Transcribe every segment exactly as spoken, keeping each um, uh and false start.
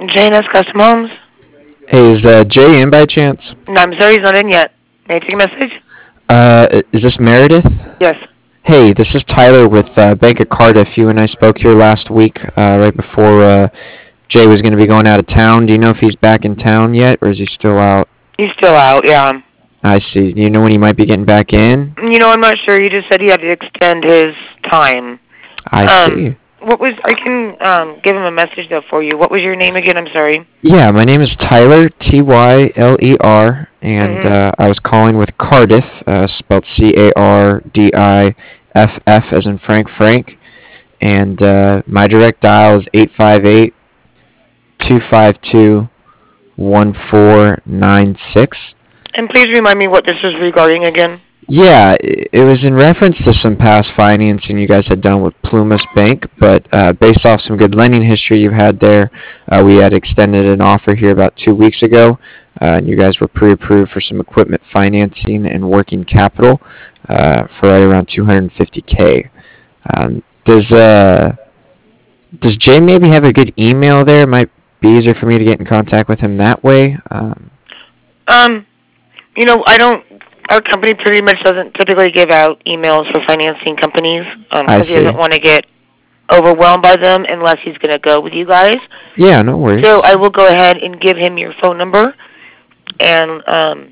J and S Custom Homes. Hey, is uh, Jay in by chance? No, I'm sorry, he's not in yet. May I take a message? Uh, is this Meredith? Yes. Hey, this is Tyler with uh, Bank of Cardiff. You and I spoke here last week, uh, right before uh, Jay was going to be going out of town. Do you know if he's back in town yet, or is he still out? He's still out, yeah. I see. Do you know when he might be getting back in? You know, I'm not sure. He just said he had to extend his time. I um, see. What was, I can um, give him a message, though, for you. What was your name again? I'm sorry. Yeah, my name is Tyler, T Y L E R, and Mhm. uh, I was calling with Cardiff, uh, spelled C A R D I F F as in Frank Frank, and uh, my direct dial is eight five eight, two five two, one four nine six. And please remind me what this was regarding again. Yeah, i- it was in reference to some past financing you guys had done with Plumas Bank, but uh, based off some good lending history you've had there, uh, we had extended an offer here about two weeks ago, uh, and you guys were pre-approved for some equipment financing and working capital uh, for right around two hundred fifty K. Um, does uh, does Jay maybe have a good email there? It might be easier for me to get in contact with him that way. Um, Um, you know, I don't, our company pretty much doesn't typically give out emails for financing companies um, I because he see. doesn't want to get overwhelmed by them unless he's going to go with you guys. yeah, no worries. So I will go ahead and give him your phone number and um,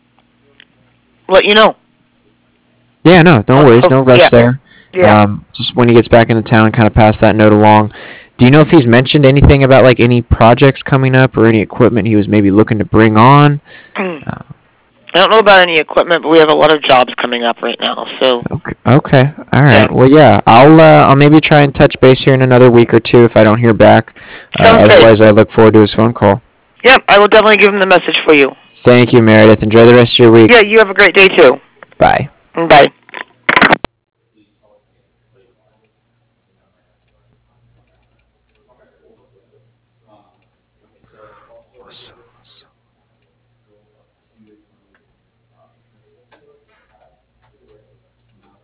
let you know. Yeah, no, no Oh, worries, oh, no rush yeah. there. Yeah. Um, just when he gets back into town, kind of pass that note along. Do you know if he's mentioned anything about like any projects coming up or any equipment he was maybe looking to bring on? Uh, I don't know about any equipment, but we have a lot of jobs coming up right now. So okay, okay, all yeah. right. Well, yeah, I'll uh, I'll maybe try and touch base here in another week or two if I don't hear back. Uh, Sounds great. otherwise, I look forward to his phone call. Yep, I will definitely give him the message for you. Thank you, Meredith. Enjoy the rest of your week. Yeah, you have a great day too. Bye. Bye.